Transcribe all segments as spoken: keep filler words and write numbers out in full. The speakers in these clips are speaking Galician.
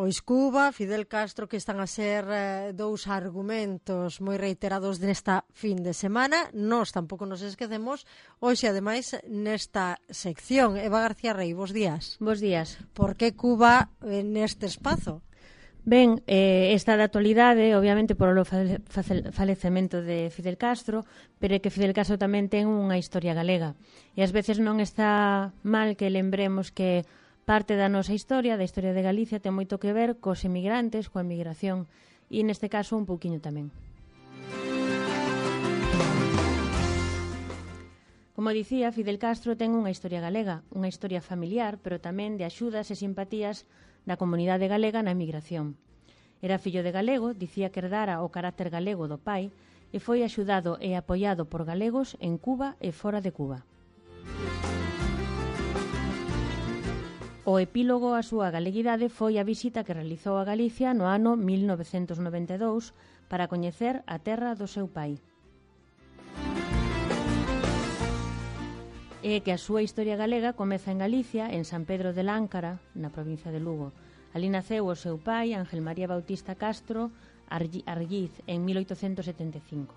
Pois Cuba, Fidel Castro, que están a ser eh, dous argumentos moi reiterados nesta fin de semana. Nós tampouco nos esquecemos. Hoxe, ademais, nesta sección, Eva García Rey, bos días. Bos días. Por que Cuba eh, neste espazo? Ben, eh, esta da actualidade, obviamente, por o falecemento de Fidel Castro, pero é que Fidel Castro tamén ten unha historia galega. E ás veces non está mal que lembremos que parte da nosa historia, da historia de Galicia, ten moito que ver cos emigrantes, coa emigración, e neste caso un pouquiño tamén. Como dicía, Fidel Castro ten unha historia galega, unha historia familiar, pero tamén de axudas e simpatías da comunidade galega na emigración. Era fillo de galego, dicía que herdara o carácter galego do pai, e foi axudado e apoiado por galegos en Cuba e fora de Cuba. O epílogo á súa galeguidade foi a visita que realizou a Galicia no ano mil novecentos noventa e dous para coñecer a terra do seu pai. É que a súa historia galega comeza en Galicia, en San Pedro de Láncara, na provincia de Lugo. Alí naceu o seu pai, Ángel María Bautista Castro Argiz, en mil oitocentos setenta e cinco.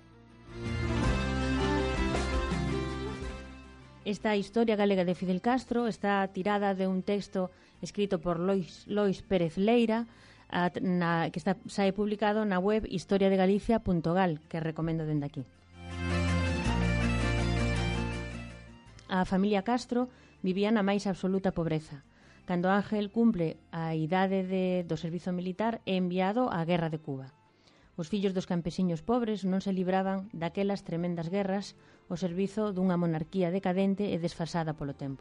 Esta historia galega de Fidel Castro está tirada de un texto escrito por Lois, Lois Pérez Leira, a, na, que está, sae publicado na web historia de galicia punto gal, que recomendo dende aquí. A familia Castro vivía na máis absoluta pobreza. Cando Ángel cumple a idade de, do servizo militar, é enviado á Guerra de Cuba. Os fillos dos campesiños pobres non se libraban daquelas tremendas guerras ao servizo dunha monarquía decadente e desfasada polo tempo.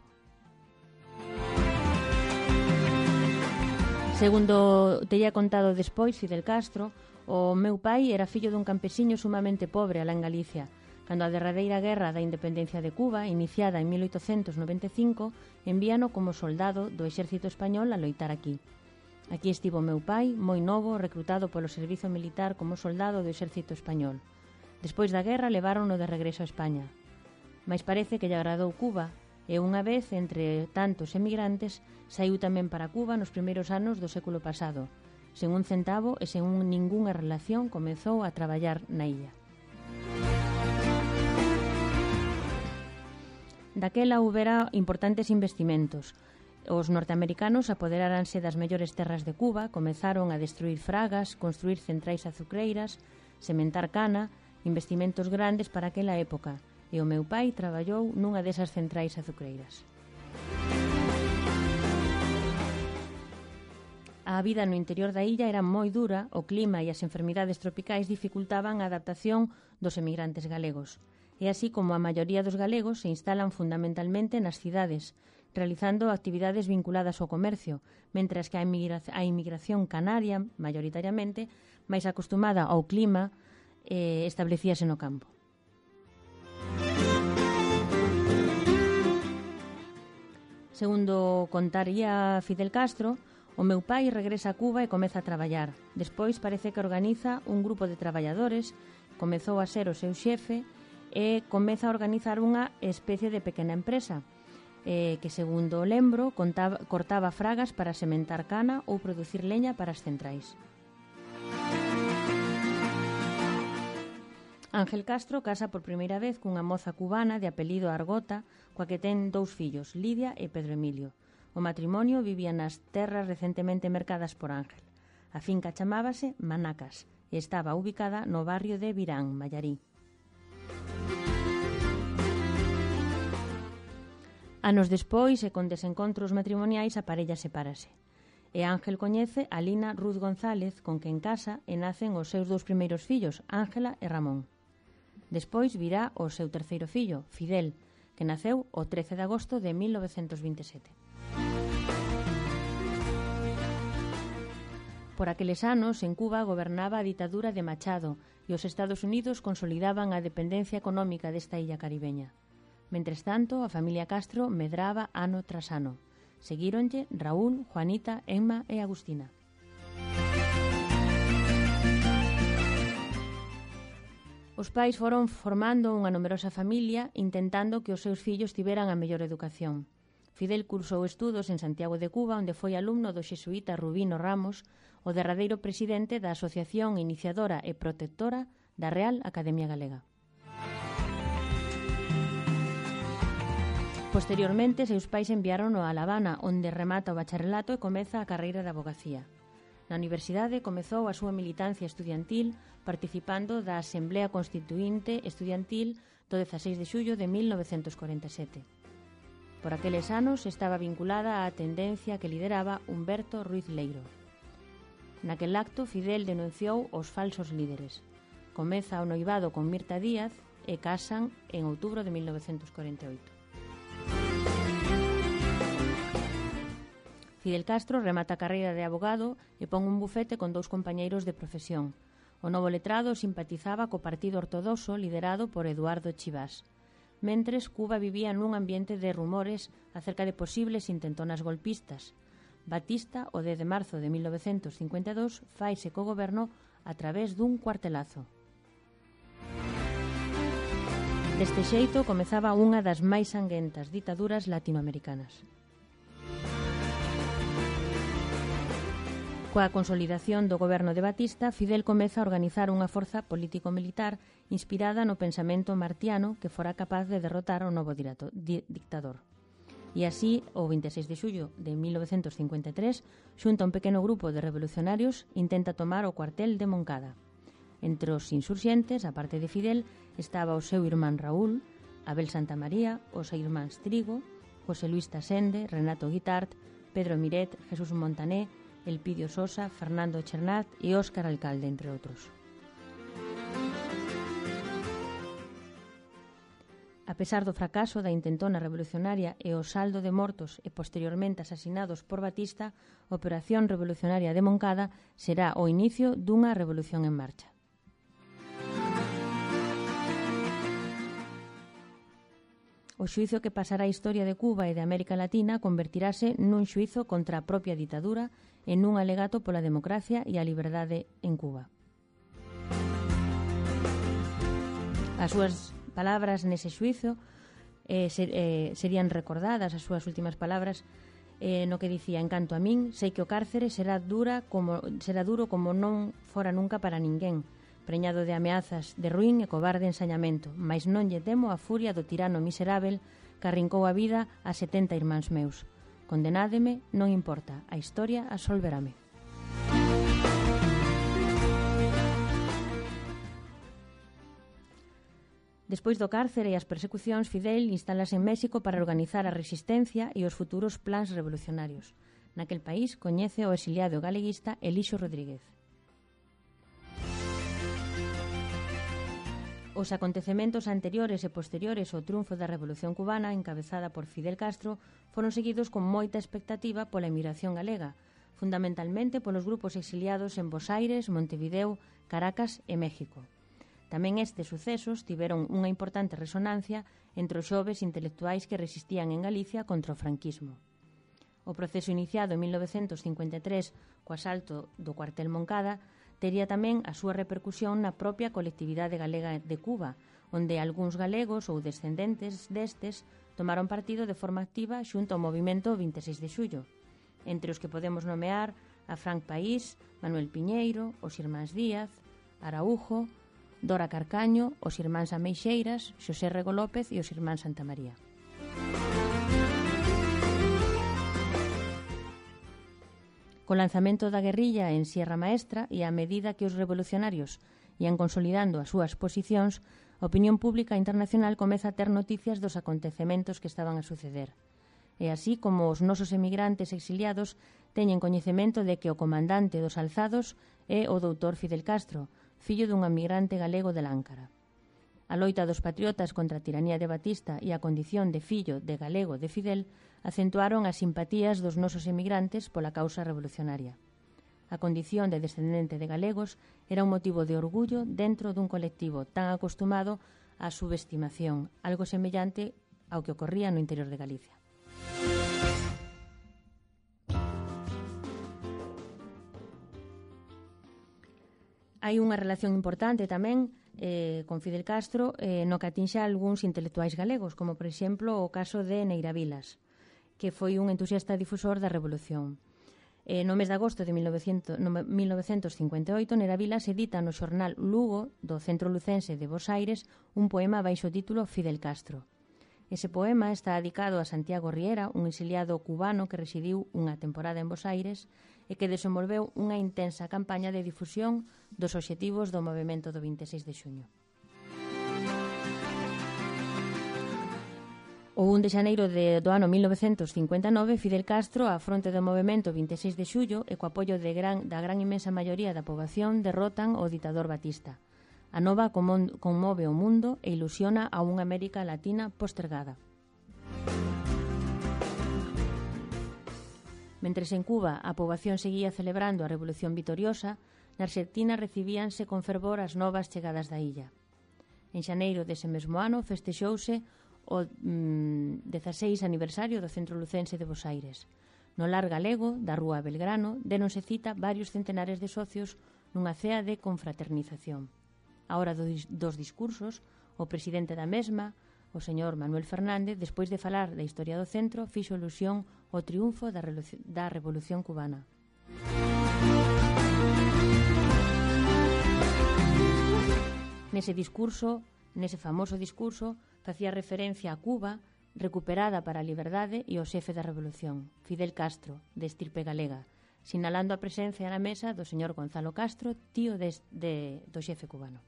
Segundo teía contado despois Fidel Castro, o meu pai era fillo dun campesiño sumamente pobre alá en Galicia, cando a derradeira guerra da independencia de Cuba, iniciada en mil oitocentos noventa e cinco, envíano como soldado do exército español a loitar aquí. Aquí estivo meu pai, moi novo, recrutado polo servizo militar como soldado do exército español. Despois da guerra levárono de regreso a España. Mais parece que lle agradou Cuba, e unha vez, entre tantos emigrantes, saiu tamén para Cuba nos primeiros anos do século pasado. Sen un centavo e sen un ningunha relación comezou a traballar na illa. Daquela houbera importantes investimentos. Os norteamericanos apoderáranse das mellores terras de Cuba, comezaron a destruir fragas, construir centrais azucreiras, sementar cana, investimentos grandes para aquela época, e o meu pai traballou nunha desas centrais azucreiras. A vida no interior da illa era moi dura, o clima e as enfermidades tropicais dificultaban a adaptación dos emigrantes galegos. E así como a maioría dos galegos se instalan fundamentalmente nas cidades, realizando actividades vinculadas ao comercio, mentras que a, emigra- a inmigración canaria, maioritariamente, máis acostumada ao clima, eh, establecíase no campo. Segundo contaría Fidel Castro, o meu pai regresa a Cuba e comeza a traballar. Despois parece que organiza un grupo de traballadores, comezou a ser o seu xefe e comeza a organizar unha especie de pequena empresa, eh, que, segundo lembro, contaba, cortaba fragas para sementar cana ou producir leña para as centrais. Ángel Castro casa por primeira vez cunha moza cubana de apelido Argota, coa que ten dous fillos, Lidia e Pedro Emilio. O matrimonio vivía nas terras recentemente mercadas por Ángel. A finca chamábase Manacas e estaba ubicada no barrio de Virán, Mallarí. Anos despois, e con desencontros matrimoniais, a parella sepárase. E Ángel coñece a Lina Ruz González, con quen casa e nacen os seus dous primeiros fillos, Ángela e Ramón. Despois virá o seu terceiro fillo, Fidel, que naceu o trece de agosto de mil novecentos vinte e sete. Por aqueles anos, en Cuba gobernaba a ditadura de Machado e os Estados Unidos consolidaban a dependencia económica desta illa caribeña. Mentres tanto, a familia Castro medraba ano tras ano. Seguíronlle Raúl, Juanita, Emma e Agustina. Os pais foron formando unha numerosa familia intentando que os seus fillos tiveran a mellor educación. Fidel cursou estudos en Santiago de Cuba, onde foi alumno do xesuíta Rubino Ramos, o derradeiro presidente da Asociación Iniciadora e Protectora da Real Academia Galega. Posteriormente, seus pais enviaron a La Habana, onde remata o bacharelato e comeza a carreira de abogacía. Na universidade comezou a súa militancia estudiantil participando da Asamblea Constituinte Estudiantil do dezaseis de xullo de mil novecentos corenta e sete. Por aqueles anos estaba vinculada á tendencia que lideraba Humberto Ruiz Leiro. Naquel acto, Fidel denunciou os falsos líderes. Comeza o noivado con Mirta Díaz e casan en outubro de mil novecentos corenta e oito. Fidel Castro remata a carreira de abogado e pon un bufete con dous compañeiros de profesión. O novo letrado simpatizaba co partido ortodoxo liderado por Eduardo Chivás. Mentres, Cuba vivía nun ambiente de rumores acerca de posibles intentonas golpistas. Batista, o dez de marzo de mil novecentos cincuenta e dous, faise co goberno a través dun cuartelazo. Deste xeito comezaba unha das máis sanguentas ditaduras latinoamericanas. Coa consolidación do goberno de Batista, Fidel comeza a organizar unha forza político-militar inspirada no pensamento martiano que fora capaz de derrotar o novo dictador. E así, o vinte e seis de xullo de mil novecentos cincuenta e tres, xunto a un pequeno grupo de revolucionarios, intenta tomar o cuartel de Moncada. Entre os insurxentes, a parte de Fidel, estaba o seu irmán Raúl, Abel Santamaría, os irmáns Trigo, José Luis Tasende, Renato Guitart, Pedro Miret, Jesús Montané, Elpidio Sosa, Fernando Chernat e Óscar Alcalde, entre outros. A pesar do fracaso da intentona revolucionaria e o saldo de mortos e posteriormente asasinados por Batista, a Operación Revolucionaria de Moncada será o inicio dunha revolución en marcha. O xuízo que pasará a historia de Cuba e de América Latina convertirase nun xuízo contra a propia ditadura e nun alegato pola democracia e a liberdade en Cuba. As súas palabras nese xuízo eh, ser, eh, serían recordadas, as súas últimas palabras, eh, no que dicía: en canto a min, sei que o cárcere será, dura como, será duro como non fora nunca para ninguén, preñado de ameazas, de ruín e cobarde ensañamento, mais non lle temo a furia do tirano miserável que arrincou a vida a setenta irmáns meus. Condenádeme, non importa, a historia absolverame. Despois do cárcere e as persecucións, Fidel instálase en México para organizar a resistencia e os futuros plans revolucionarios. Naquel país coñece o exiliado galeguista Elixo Rodríguez. Os acontecementos anteriores e posteriores ao triunfo da Revolución Cubana, encabezada por Fidel Castro, foron seguidos con moita expectativa pola emigración galega, fundamentalmente polos grupos exiliados en Bos Aires, Montevideo, Caracas e México. Tamén estes sucesos tiveron unha importante resonancia entre os xoves intelectuais que resistían en Galicia contra o franquismo. O proceso iniciado en mil novecentos cincuenta e tres co asalto do cuartel Moncada tería tamén a súa repercusión na propia colectividade galega de Cuba, onde algúns galegos ou descendentes destes tomaron partido de forma activa xunto ao movimento vinte e seis de xullo, entre os que podemos nomear a Frank País, Manuel Piñeiro, os irmáns Díaz, Araújo, Dora Carcaño, os irmáns Ameixeiras, Xosé Rego López e os irmáns Santamaría. Co lanzamento da guerrilla en Sierra Maestra e a medida que os revolucionarios ian consolidando as súas posicións, a opinión pública internacional comeza a ter noticias dos acontecementos que estaban a suceder. E así como os nosos emigrantes exiliados teñen coñecemento de que o comandante dos alzados é o doutor Fidel Castro, fillo dun emigrante galego de Láncara. A loita dos patriotas contra a tiranía de Batista e a condición de fillo de galego de Fidel acentuaron as simpatías dos nosos emigrantes pola causa revolucionaria. A condición de descendente de galegos era un motivo de orgullo dentro dun colectivo tan acostumado á subestimación, algo semellante ao que ocorría no interior de Galicia. Hai unha relación importante tamén eh, con Fidel Castro eh, no que atinxe a algúns intelectuais galegos, como por exemplo o caso de Neira Vilas, que foi un entusiasta difusor da Revolución. Eh, no mes de agosto de mil novecentos cincuenta e oito, Nera Vilas edita no xornal Lugo do Centro Lucense de Bos Aires un poema baixo o título Fidel Castro. Ese poema está dedicado a Santiago Riera, un exiliado cubano que residiu unha temporada en Bos Aires e que desenvolveu unha intensa campaña de difusión dos obxectivos do movemento do vinte e seis de xuño. O un de xaneiro de, do ano mil novecentos cincuenta e nove, Fidel Castro, á fronte do movemento vinte e seis de xullo e co apoio de gran, da gran imensa maioría da poboación, derrotan o ditador Batista. A nova conmove o mundo e ilusiona a unha América Latina postergada. Mentres en Cuba a poboación seguía celebrando a Revolución Vitoriosa, na Argentina recibíanse con fervor as novas chegadas da illa. En xaneiro dese mesmo ano festexouse o mm, dezaseis aniversario do Centro Lucense de Bos Aires. No lar galego da Rúa Belgrano déronse cita varios centenares de socios nunha cea de confraternización. A hora do, dos discursos, o presidente da mesma, o señor Manuel Fernández, despois de falar da historia do centro, fixo alusión ao triunfo da, da Revolución Cubana. Nese discurso, nese famoso discurso, facía referencia a Cuba, recuperada para a liberdade e o xefe da Revolución, Fidel Castro, de estirpe galega, sinalando a presencia na mesa do señor Gonzalo Castro, tío de, de, do xefe cubano.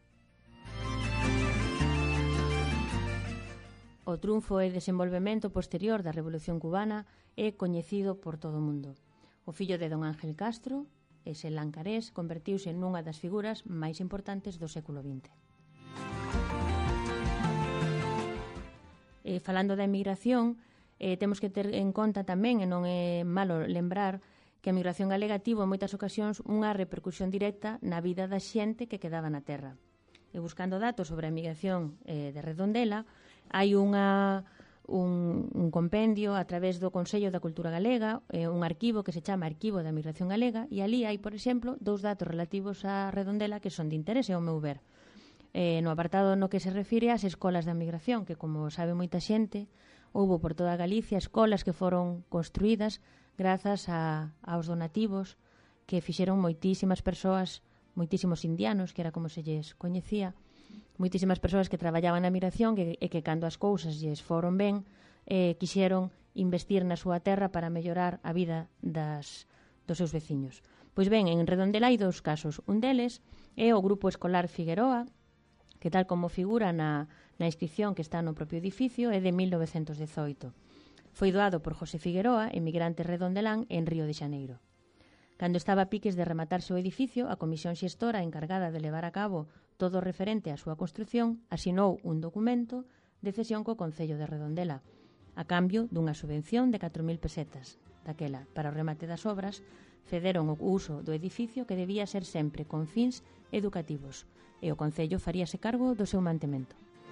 O triunfo e desenvolvemento posterior da Revolución Cubana é coñecido por todo o mundo. O fillo de don Ángel Castro, ese lancarés, convertiuse nunha das figuras máis importantes do século vinte. Eh, falando da emigración, eh, temos que ter en conta tamén, e non é malo lembrar, que a migración galega tivo en moitas ocasións unha repercusión directa na vida da xente que quedaba na terra. E buscando datos sobre a emigración eh, de Redondela, hai unha, un, un compendio a través do Consello da Cultura Galega, eh, un arquivo que se chama Arquivo da Migración Galega, e ali hai, por exemplo, dous datos relativos a Redondela que son de interese ao meu ver. Eh, no apartado no que se refire ás escolas da migración, que, como sabe moita xente, houbo por toda Galicia escolas que foron construídas grazas a, aos donativos que fixeron moitísimas persoas, moitísimos indianos, que era como se lles coñecía, moitísimas persoas que traballaban na migración e que, que cando as cousas lles foron ben, eh, quixeron investir na súa terra para mellorar a vida das, dos seus veciños. Pois ben, en Redondela hai dous casos. Un deles é o Grupo Escolar Figueroa, que tal como figura na, na inscripción que está no propio edificio, é de mil novecentos dezoito. Foi doado por José Figueroa, emigrante redondelán, en Río de Xaneiro. Cando estaba a piques de rematarse o edificio, a comisión xestora encargada de levar a cabo todo o referente á súa construción asinou un documento de cesión co Concello de Redondela, a cambio dunha subvención de catro mil pesetas. Daquela, para o remate das obras, cederon o uso do edificio que debía ser sempre con fins educativos, e o Concello faríase cargo do seu mantemento.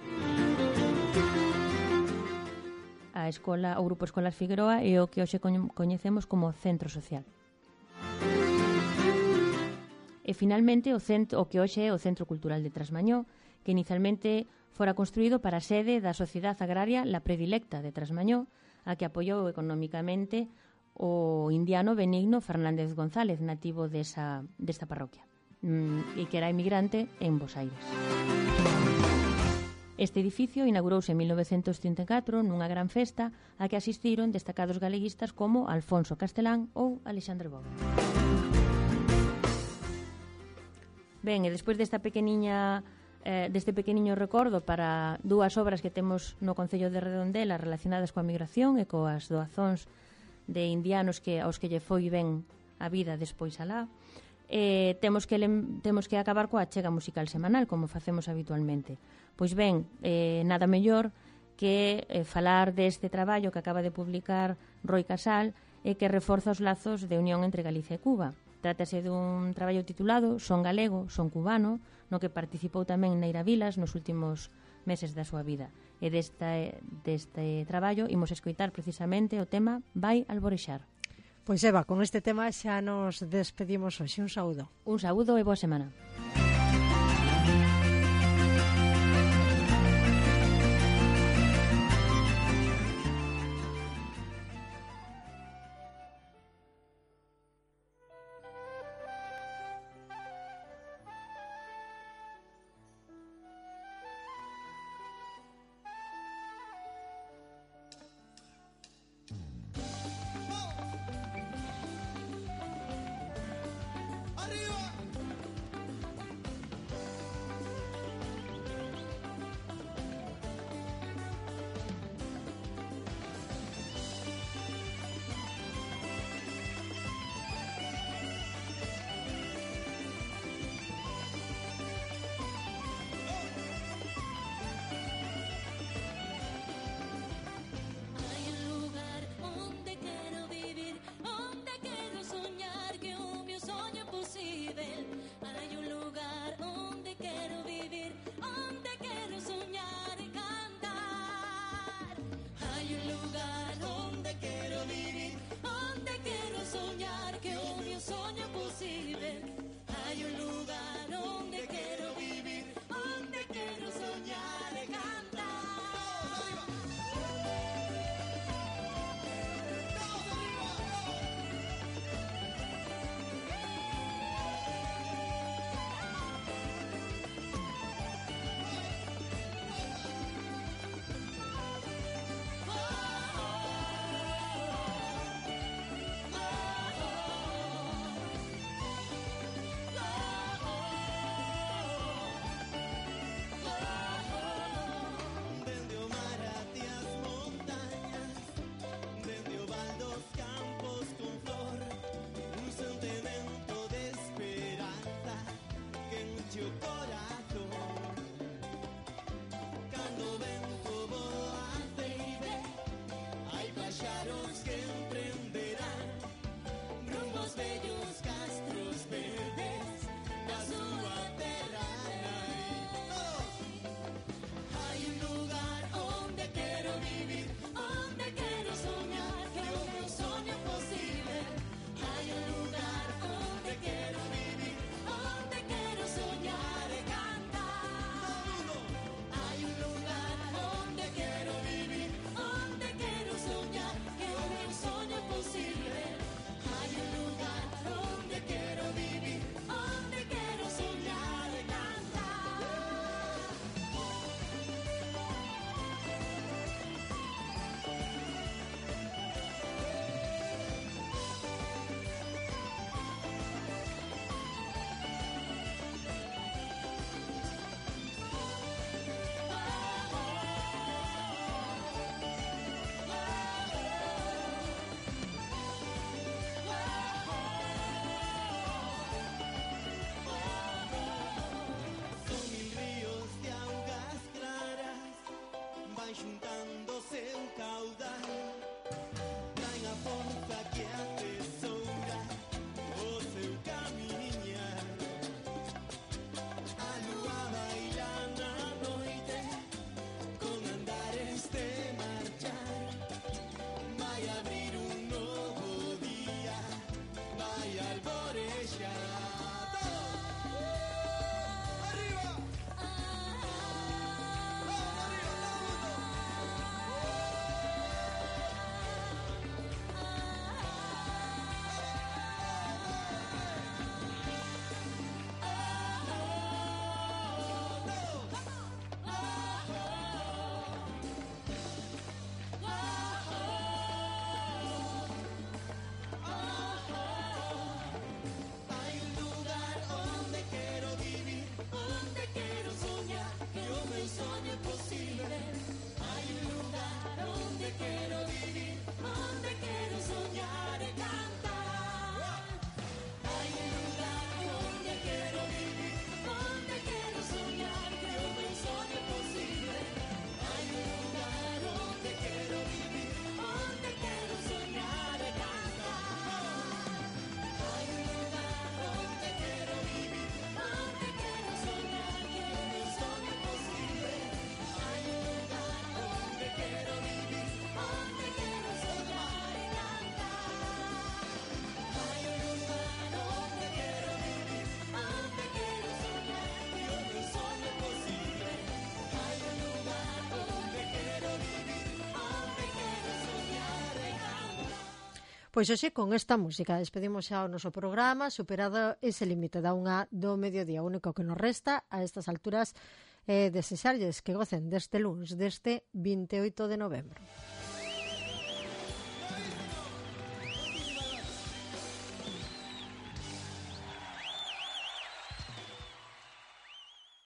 A escola, o Grupo Escolar Figueroa é o que hoxe coñecemos como Centro Social. E finalmente o, centro, o que hoxe é o Centro Cultural de Trasmañó, que inicialmente fora construído para a sede da Sociedade Agraria La Predilecta de Trasmañó, a que apoiou económicamente o indiano Benigno Fernández González, nativo desa, desta parroquia, e que era emigrante en Bos Aires. Este edificio inaugurouse en mil novecentos trinta e catro nunha gran festa a que asistiron destacados galeguistas como Alfonso Castelán ou Alexandre Bóveda. Ben, e despois desta pequeniña eh, deste pequeniño recordo para dúas obras que temos no Concello de Redondela relacionadas coa migración e coas doazóns de indianos que aos que lle foi ben a vida despois alá, eh, temos, que, temos que acabar coa achega musical semanal, como facemos habitualmente. Pois ben, eh, nada mellor que eh, falar deste traballo que acaba de publicar Roi Casal e que reforza os lazos de unión entre Galicia e Cuba. Trátase dun traballo titulado Son galego, son cubano, no que participou tamén Neira Vilas nos últimos meses da súa vida. E deste, deste traballo imos escoitar precisamente o tema Vai alborexar. Pois Eva, con este tema xa nos despedimos hoxe. Un saúdo. Un saúdo e boa semana. juntando seu caudal, traen a forza que atesoura o seu camiñar. A lúa baila na noite con andares de marchar, vai abrir un novo día, vai alborexar. Pois hoxe con esta música despedimos xa o noso programa, superado ese límite da unha do mediodía. O único que nos resta a estas alturas é desexarlles que gocen deste luns, deste vinte e oito de novembro.